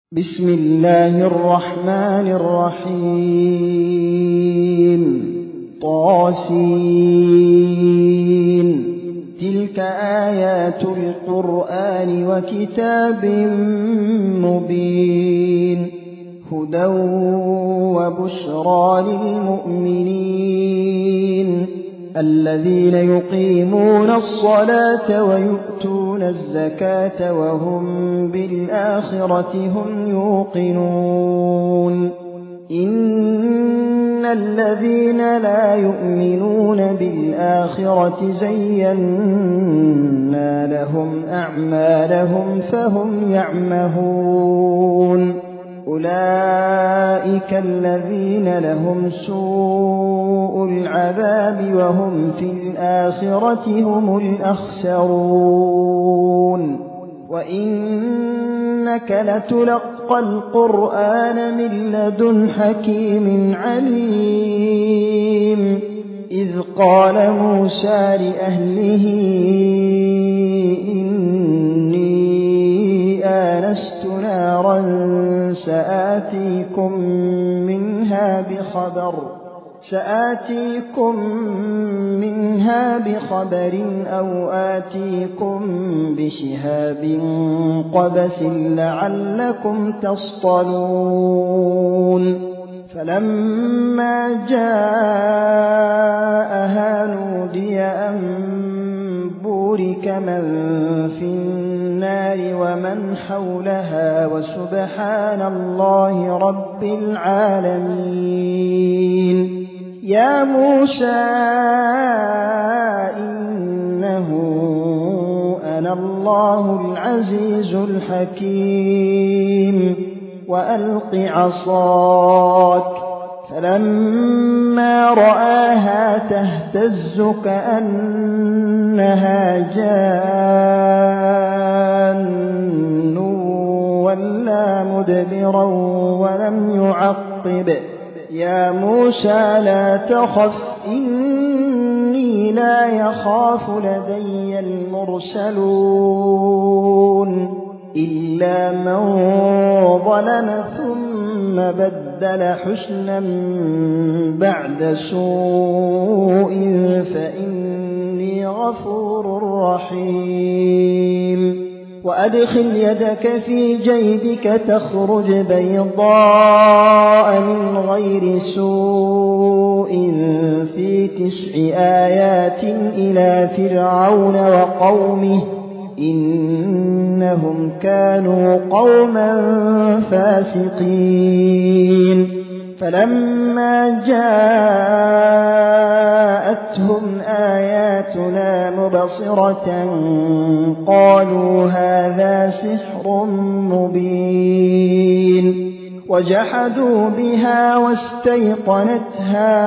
بسم الله الرحمن الرحيم طاسين تلك آيات القرآن وكتاب مبين هدى وبشرى للمؤمنين الذين يقيمون الصلاة ويؤتون الزكاة وهم بالآخرة هم يوقنون إن الذين لا يؤمنون بالآخرة زينا لهم أعمالهم فهم يعمهون أولئك الذين لهم سوء العذاب وهم في الآخرة هم الأخسرون وإنك لتلقى القرآن من لدن حكيم عليم إذ قال موسى لأهله إني آنست نارا سآتيكم منها بخبر أو آتيكم بشهاب قبس لعلكم تصطلون فلما جاءها نودي أن بورك من في النار ومن حولها وسبحان الله رب العالمين يا موسى إنه أنا الله العزيز الحكيم وألق عصاك فلما رآها تهتز كأنها جان ولا مدبرا ولم يعقب يا موسى لا تخف إني لا يخاف لدي المرسلون إلا من ظلم ثم بدل حسنا بعد سوء فإني غفور رحيم وأدخل يدك في جيبك تخرج بيضاء من غير سوء في 9 آيات إلى فرعون وقومه إنهم كانوا قوما فاسقين فلما جاءتهم آياتنا مبصرة قالوا هذا سحر مبين وجحدوا بها واستيقنتها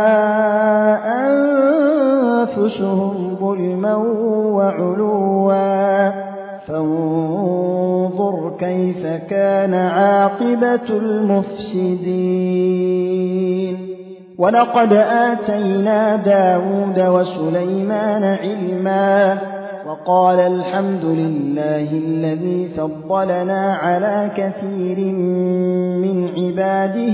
أنفسهم ظلما وعلوا فانظر كيف كان عاقبة المفسدين ولقد آتينا داود وسليمان علما وقال الحمد لله الذي فضلنا على كثير من عباده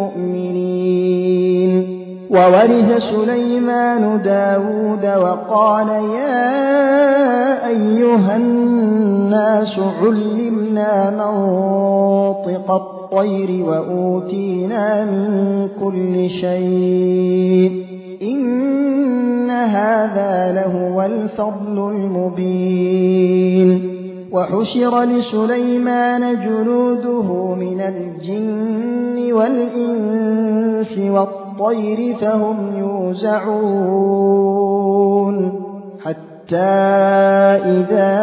المؤمنين وورث سليمان داود وقال يا أيها الناس علمنا منطق الطير وأوتينا من كل شيء إن هذا لهو الفضل المبين وحشر لسليمان جنوده من الجن والإنس والطير فهم يوزعون حتى إذا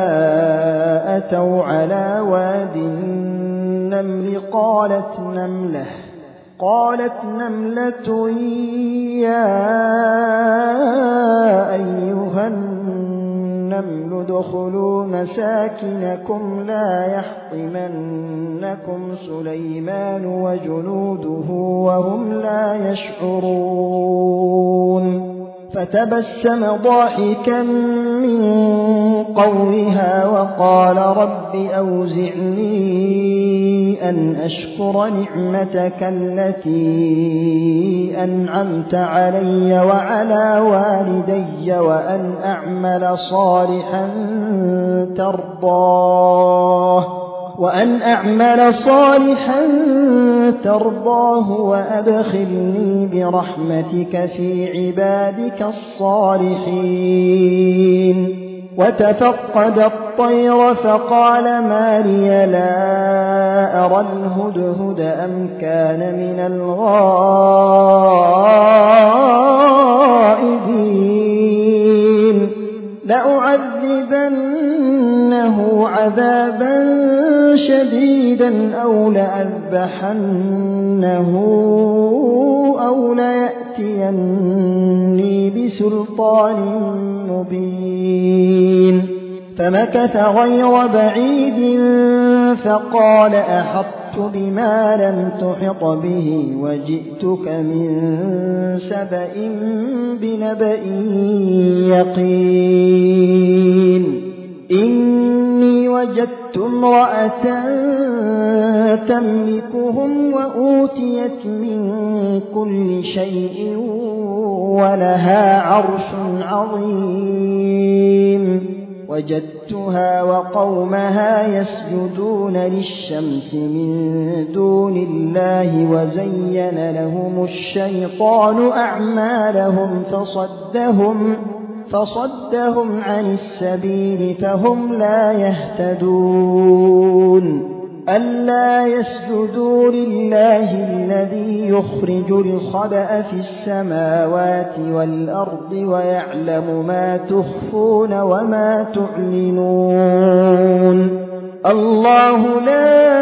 أتوا على واد النمل قالت نملة يا أيها النمل ادخلوا مساكنكم لا يحطمنكم سليمان وجنوده وهم لا يشعرون فتبسم ضاحكا من قولها وقال رب أوزعني أن أشكر نعمتك التي أنعمت علي وعلى والدي وأن أعمل صالحا ترضاه وأدخلني برحمتك في عبادك الصالحين. وتفقد الطير فقال ما لي لا أرى الهدهد أم كان من الغائبين لأعذبنه عذابا شديدا أو لأذبحنه أو ليأتيني بسلطان مبين. فمكث غير بعيد فقال أحطت بما لم تحط به وجئتك من سبأ بنبأ يقين. إني وجدت امرأة تملكهم وأوتيت من كل شيء ولها عرش عظيم. وجدتها وقومها يسجدون للشمس من دون الله وزين لهم الشيطان أعمالهم فصدهم عن السبيل فهم لا يهتدون. ألا يسجدوا لله الذي يخرج الخبأ في السماوات والأرض ويعلم ما تخفون وما تعلنون. الله لا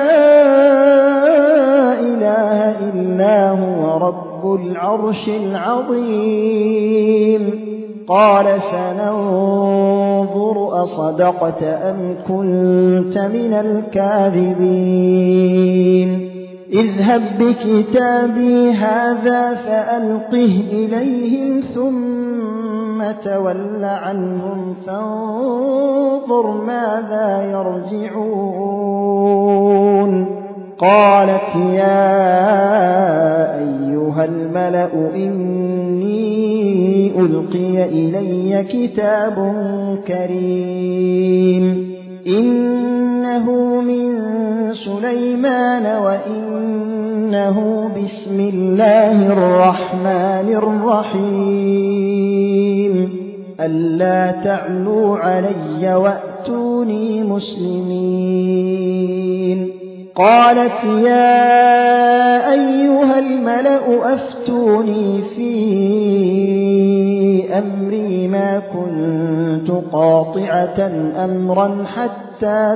إله إلا هو رب العرش العظيم. قال سننظر أصدقت أم كنت من الكاذبين. اذهب بكتابي هذا فألقه إليهم ثم تول عنهم فانظر ماذا يرجعون. قالت يا أيها الملأ إني ألقي إلي كتاب كريم إنه من سليمان وإنه بسم الله الرحمن الرحيم. ألا تعلوا علي وأتوني مسلمين. قالت يا أيها الملأ أفتوني في أمري ما كنت قاطعة أمرا حتى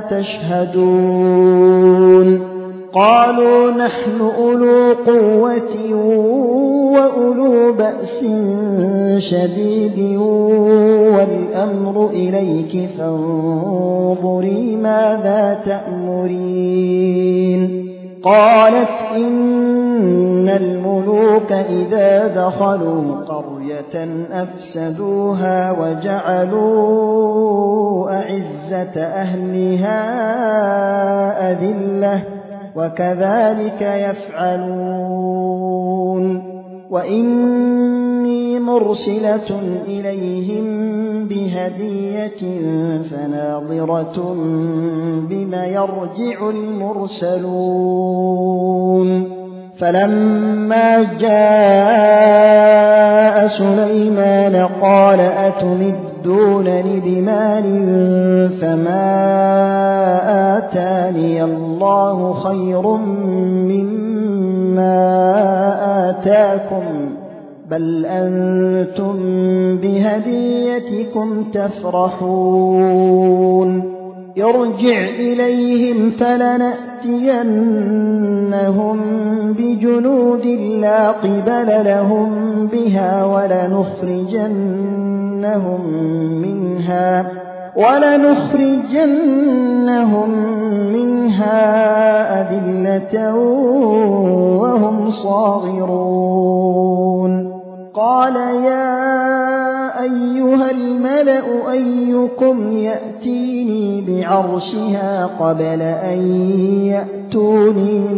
تشهدون. قالوا نحن أولو قوة وأولو بأس شديد والأمر إليك فانظري ماذا تأمرين. قالت إن الملوك إذا دخلوا قرية أفسدوها وجعلوا أعزة أهلها أذلة وكذلك يفعلون. وإني مرسلة إليهم بهدية فناظرة بما يرجع المرسلون. فلما جاء سليمان قال أتمدونني بمال فما آتاني الله خير مما آتاكم بل أنتم بهديتكم تفرحون. ارجع إليهم فلنأتينهم بجنود لا قبل لهم بها ولنخرجنهم منها أذلة وهم صاغرون. قال يا أيها الملأ يَتَمَنَّأُ أَيُّكُمْ يَأْتِينِي بِعَرْشِهَا قَبْلَ أَن يَأْتُونِي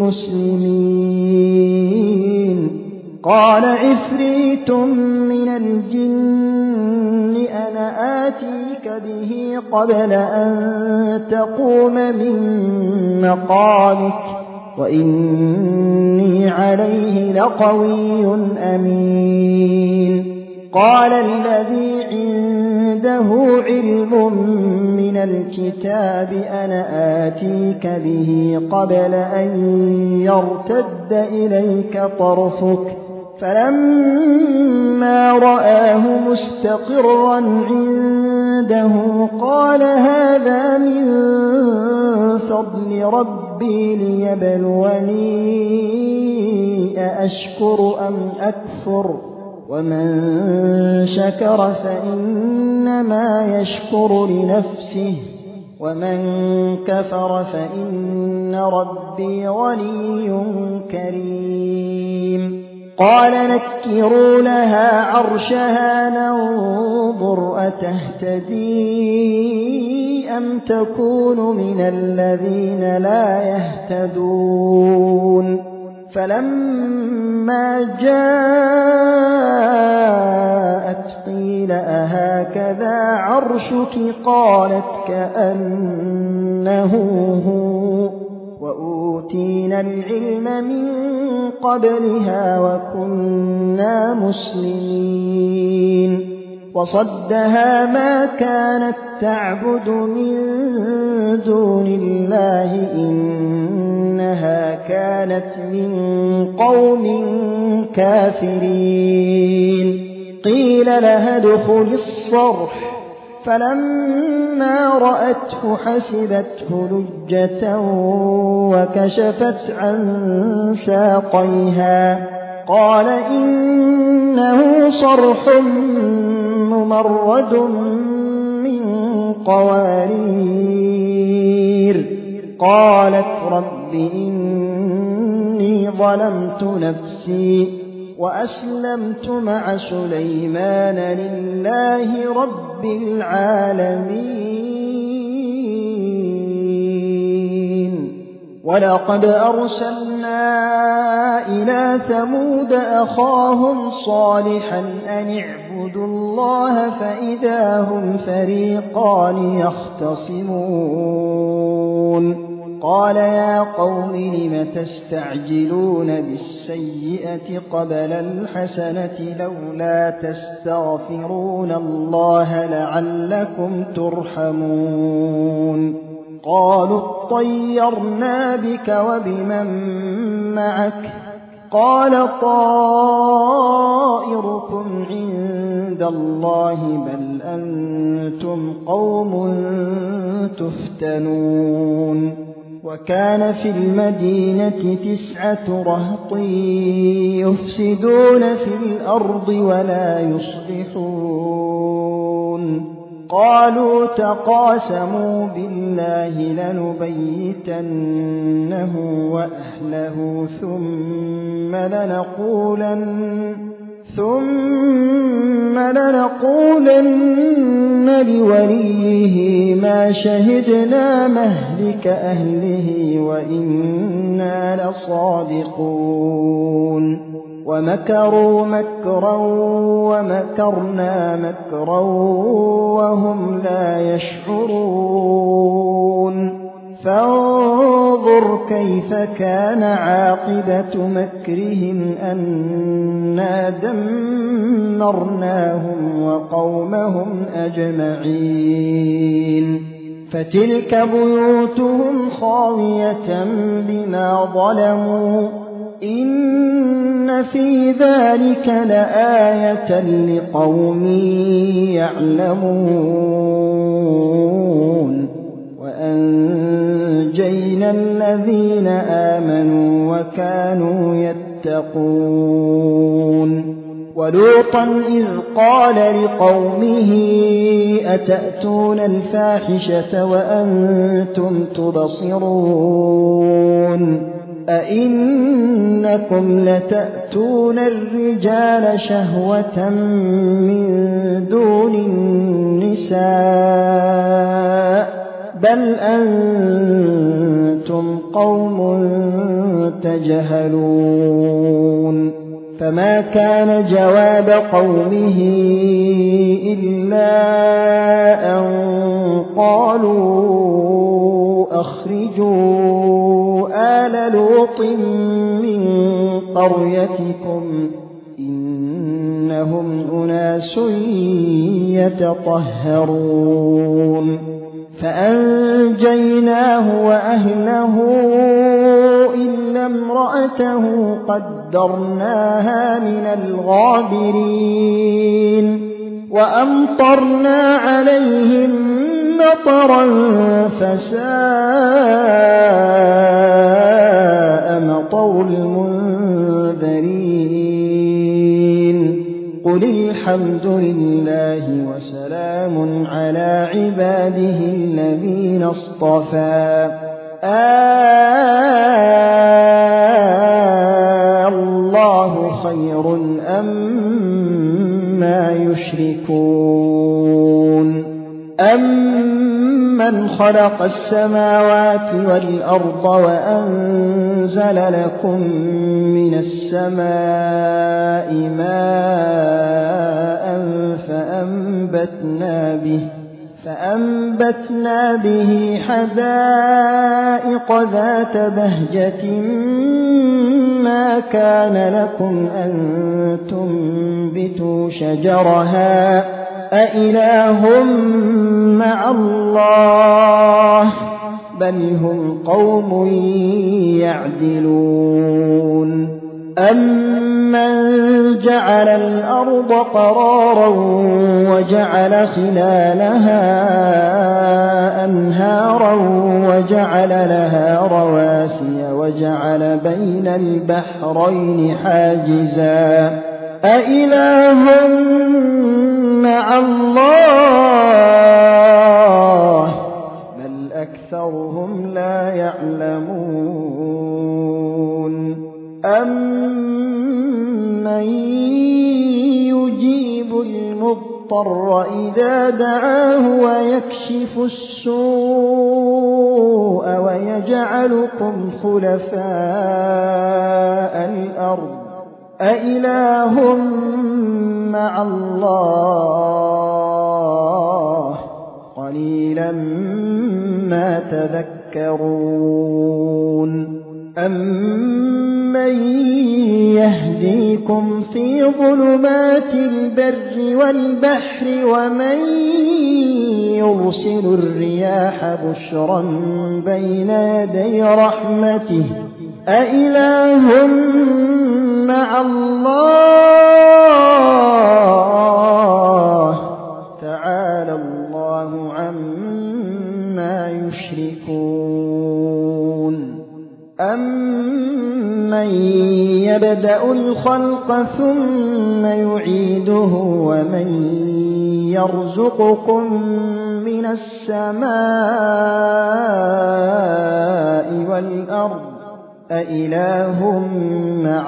مُسْلِمِينَ قَالَ عِفْرِيتٌ مِّنَ الْجِنِّ أَنَا آتِيكَ بِهِ قَبْلَ أَن تَقُومَ مِن مَّقَامِكَ وَإِنِّي عَلَيْهِ لَقَوِيٌّ أَمِينٌ قَالَ الَّذِي عِندَهُ عِلْمٌ مِّنَ الْكِتَابِ أَنَا آتِيكَ بِهِ قَبْلَ أَن يَرْتَدَّ إِلَيْكَ طَرْفُكَ فَلَمَّا رَآهُ مُسْتَقِرًّا عِندَهُ قَالَ هَٰذَا مِن فَضْلِ رَبِّي لِيَبْلُوَنِي أَأَشْكُرُ أَمْ أَكْفُرُ وَمَن شَكَرَ فَإِنَّمَا يَشْكُرُ لِنَفْسِهِ وَمَن كَفَرَ فَإِنَّ رَبِّي غَنِيٌّ كَرِيمٌ قَالَ نَكِّرُوا لَهَا عَرْشَهَا نَنظُرْ أَتَهْتَدِي أَمْ تَكُونُ مِنَ الَّذِينَ لَا يَهْتَدُونَ فَلَمَّا جَاءَتْ قِيلَ أَهَكَذَا عَرْشُكِ قَالَتْ كَأَنَّهُ هُوَ وَأُوتِينَا الْعِلْمَ مِن قَبْلِهَا وَكُنَّا مُسْلِمِينَ وَصَدَّهَا مَا كَانَتْ تَعْبُدُ مِن دُونِ اللَّهِ إِنَّهَا كَانَتْ مِن قَوْمٍ كَافِرِينَ قِيلَ لَهَا ادْخُلِي الصَّرْحَ فَلَمَّا رَأَتْهُ حَسِبَتْهُ لُجَّةً وَكَشَفَتْ عَن سَاقَيْهَا قَالَ إِنَّهُ صَرْحٌ مُّمَرَّدٌ مِّن قَوَارِيرَ قَالَتْ رَبِّ إِنِّي ظَلَمْتُ نَفْسِي وَأَسْلَمْتُ مَعَ سُلَيْمَانَ لِلَّهِ رَبِّ الْعَالَمِينَ وَلَقَدْ أَرْسَلْنَا إِلَىٰ ثَمُودَ أَخَاهُمْ صَالِحًا أَنِ اعْبُدُوا اللَّهَ فَإِذَا هُمْ فَرِيقَانِ يَخْتَصِمُونَ قَالَ يَا قَوْمِ لِمَ تَسْتَعْجِلُونَ بِالسَّيِّئَةِ قَبْلَ الْحَسَنَةِ لَوْلَا تَسْتَغْفِرُونَ اللَّهَ لَعَلَّكُمْ تُرْحَمُونَ قَالُوا اطَّيَّرْنَا بِكَ وَبِمَن مَّعَكَ قَالَ طَائِرُكُمْ عِندَ اللَّهِ بَلْ أَنتُمْ قَوْمٌ تُفْتَنُونَ وَكَانَ فِي الْمَدِينَةِ 9 رَهْطٍ يُفْسِدُونَ فِي الْأَرْضِ وَلَا يُصْلِحُونَ قَالُوا تَقَاسَمُوا بِاللَّهِ لَنُبَيِّتَنَّهُ وَأَهْلَهُ ثُمَّ لَنَقُولَنَّ لِوَلِيِّهِ مَا شَهِدْنَا مَهْلِكَ أَهْلِهِ وَإِنَّا لَصَادِقُونَ وَمَكَرُوا مَكْرًا وَمَكَرْنَا مَكْرًا وَهُمْ لَا يَشْعُرُونَ فَانظُرْ كَيْفَ كَانَ عَاقِبَةُ مَكْرِهِمْ أَنَّا دَمَّرْنَاهُمْ وَقَوْمَهُمْ أَجْمَعِينَ فَتِلْكَ بُيُوتُهُمْ خَاوِيَةً بِمَا ظَلَمُوا إِنَّ فِي ذَلِكَ لَآيَةً لِقَوْمٍ يَعْلَمُونَ وَأَنجَيْنَا الَّذِينَ آمَنُوا وَكَانُوا يَتَّقُونَ وَلُوطًا إِذْ قَالَ لِقَوْمِهِ أَتَأْتُونَ الْفَاحِشَةَ وَأَنتُمْ تُبْصِرُونَ أَئِنَّكُمْ إنكم لتأتون الرجال شهوة من دون النساء بل أنتم قوم تجهلون فما كان جواب قومه إلا أن قالوا أخرجوا آل لوط من قريتكم إنهم أناس يتطهرون فأنجيناه وأهله إلا امرأته قدرناها من الغابرين وأمطرنا عليهم مطرا فساء مطر المنذرين قل الحمد لله وسلام على عباده الذين اصطفى الله خير أمّا يشركون أَمَّنْ خَلَقَ السَّمَاوَاتِ وَالْأَرْضَ وَأَنزَلَ لَكُم مِّنَ السَّمَاءِ مَاءً فَأَنبَتْنَا بِهِ حَدَائِقَ ذَاتَ بَهْجَةٍ مَّا كَانَ لَكُمْ أَن تُنبِتُوا شَجَرَهَا أَإِلَٰهٌ مَّعَ اللَّهِ بَلْ هُمْ قَوْمٌ يَعْدِلُونَ أَمَّن جَعَلَ الْأَرْضَ قَرَارًا وَجَعَلَ خِلَالَهَا أَنْهَارًا وَجَعَلَ لَهَا رَوَاسِيَ وَجَعَلَ بَيْنَ الْبَحْرَيْنِ حَاجِزًا أَإِلَٰهٌ مَّعَ اللَّهِ بَلْ أَكْثَرُهُمْ لَا يَعْلَمُونَ أَمَّن يُجِيبُ الْمُضْطَرَّ إِذَا دَعَاهُ وَيَكْشِفُ السُّوءَ وَيَجْعَلُكُمْ خُلَفَاءَ الْأَرْضِ أَإِلَٰهٌ مَّعَ اللَّهِ قَلِيلًا مَّا تَذَكَّرُونَ أَمَّن يَهْدِيكُمْ فِي ظُلُمَاتِ الْبَرِّ وَالْبَحْرِ وَمَن يُرْسِلُ الرِّيَاحَ بُشْرًا بَيْنَ يَدَيْ رَحْمَتِهِ أَإِلَٰهٌ مَّعَ اللَّهِ تَعَالَى اللَّهُ عَمَّا يُشْرِكُونَ أَمَّن يَبْدَأُ الْخَلْقَ ثُمَّ يُعِيدُهُ وَمَن يَرْزُقُكُم مِّنَ السَّمَاءِ وَالْأَرْضِ أَإِلَٰهٌ مَّعَ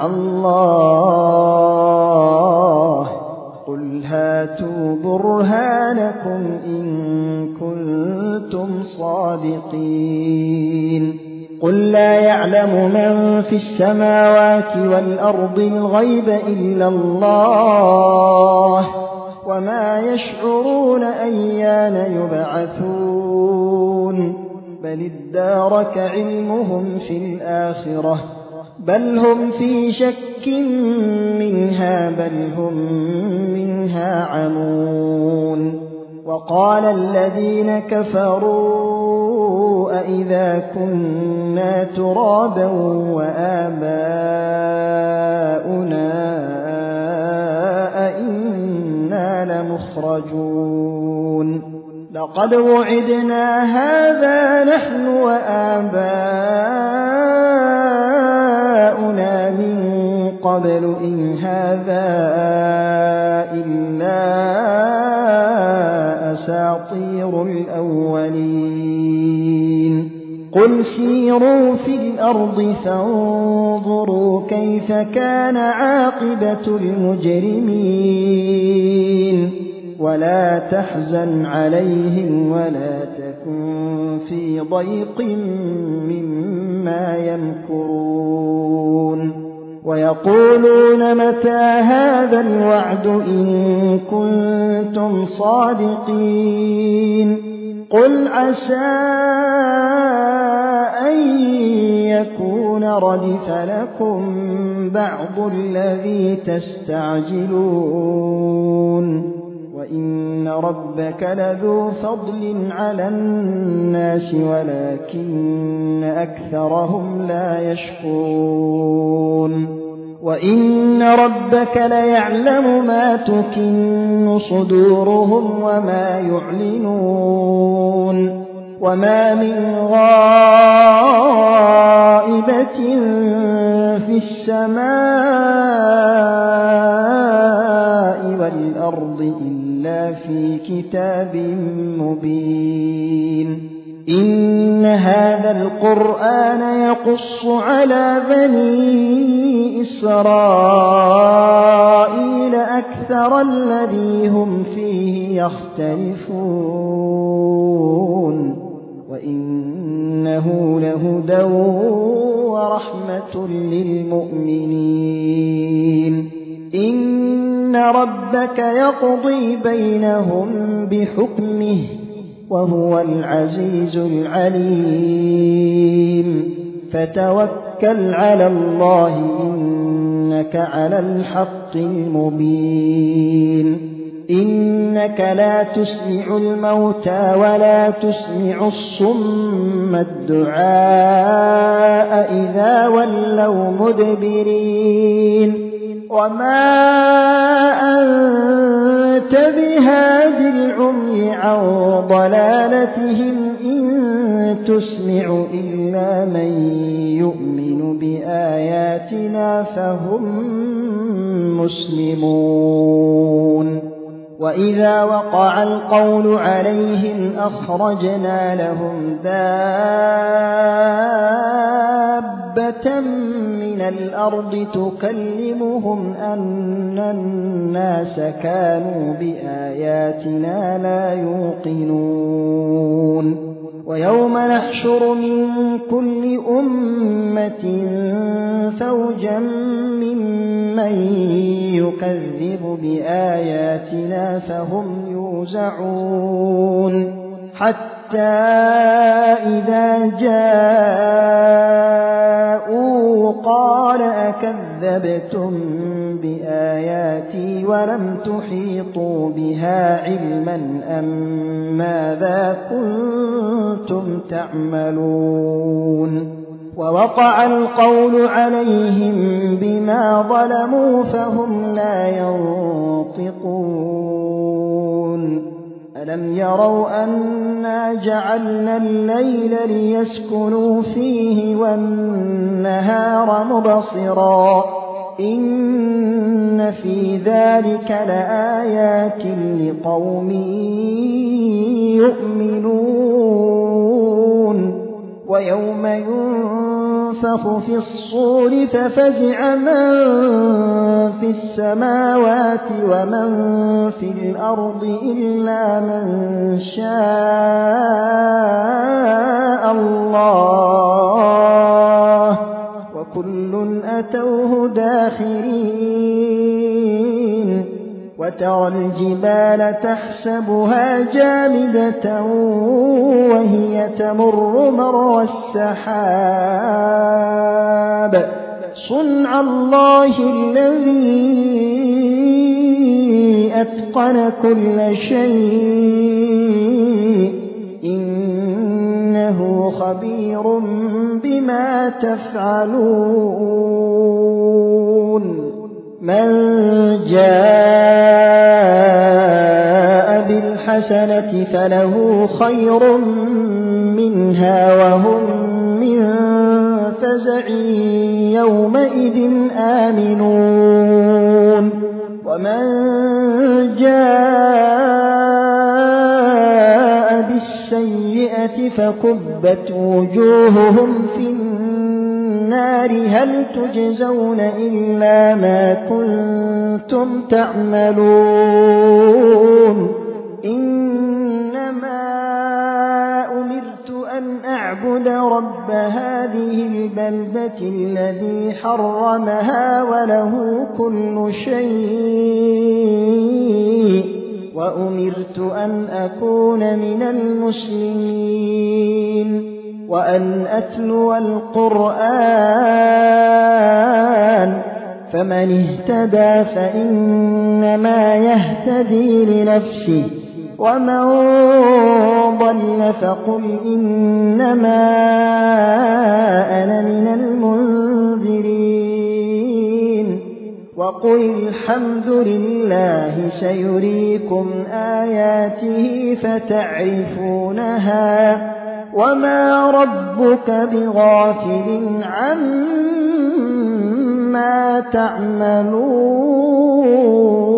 اللَّهِ قُلْ هَاتُوا بُرْهَانَكُمْ إِن كُنتُمْ صَادِقِينَ قُل لا يَعْلَمُ مَن فِي السَّمَاوَاتِ وَالْأَرْضِ الْغَيْبَ إِلَّا اللَّهُ وَمَا يَشْعُرُونَ أَيَّانَ يُبْعَثُونَ بَلِ ادَّارَكَ عِلْمُهُمْ فِي الْآخِرَةِ بَلْ هُمْ فِي شَكٍّ مِّنْهَا بَلْ هُم مِّنْهَا عَمُونَ وَقَالَ الَّذِينَ كَفَرُوا أَإِذَا كُنَّا تُرَابًا وَآبَاؤُنَا أَإِنَّا لَمُخْرَجُونَ لَقَدْ وُعِدْنَا هَٰذَا نَحْنُ وَآبَاؤُنَا مِن قَبْلُ إِنْ هَٰذَا إِلَّا أَسَاطِيرُ الْأَوَّلِينَ قُلْ سِيرُوا فِي الأرض فانظروا كيف كان عاقبة المجرمين ولا تحزن عليهم ولا تكن في ضيق مما يمكرون ويقولون متى هذا الوعد إن كنتم صادقين قل عسى أن يكون ردف لكم بعض الذي تستعجلون وإن ربك لذو فضل على الناس ولكن أكثرهم لا يشكرون وإن ربك ليعلم ما تكن صدورهم وما يعلنون وما من غائبة في السماء والأرض إلا في كتاب مبين إن هذا القرآن يقص على بني إسرائيل أكثر الذي هم فيه يختلفون وإنه لهدى ورحمة للمؤمنين إن ربك يقضي بينهم بحكمه وهو العزيز العليم فتوكل على الله إنك على الحق المبين إنك لا تسمع الموتى ولا تسمع الصم الدعاء إذا ولوا مدبرين وما أنت بهاد العمي عن ضلالتهم إن تسمع إلا من يؤمن بآياتنا فهم مسلمون وإذا وقع القول عليهم أخرجنا لهم دابة من الأرض تكلمهم أن الناس كانوا بآياتنا لا يوقنون ويوم نحشر من كل أمة فوجا ممن يكذب بآياتنا فهم يوزعون حتى إذا جاءوا قال أكذبتم بآياتي ولم تحيطوا بها علما أم ماذا كنتم تعملون ووقع القول عليهم بما ظلموا فهم لا ينطقون ألم يروا أنا جعلنا الليل ليسكنوا فيه والنهار مبصرا إن في ذلك لآيات لقوم يؤمنون ويوم ينفخ في الصور ففزع من في السماوات ومن في الأرض إلا من شاء الله وكل أتوه داخرين وترى الجبال تحسبها جامدة وهي تمر مر السحاب صنع الله الذي أتقن كل شيء إنه خبير بما تفعلون من جاء بالحسنة فله خير منها وهم من فزع يومئذ آمنون ومن جاء بالسيئة فكبت وجوههم في النار النار هل تجزون إلا ما كنتم تعملون إنما أمرت أن أعبد رب هذه البلدة الذي حرمها وله كل شيء وأمرت أن أكون من المسلمين وأن أتلو القرآن فمن اهتدى فإنما يهتدي لنفسه ومن ضل فقل إنما أنا من المنذرين وقل الحمد لله سيريكم آياته فتعرفونها وما ربك بغافل عما تعملون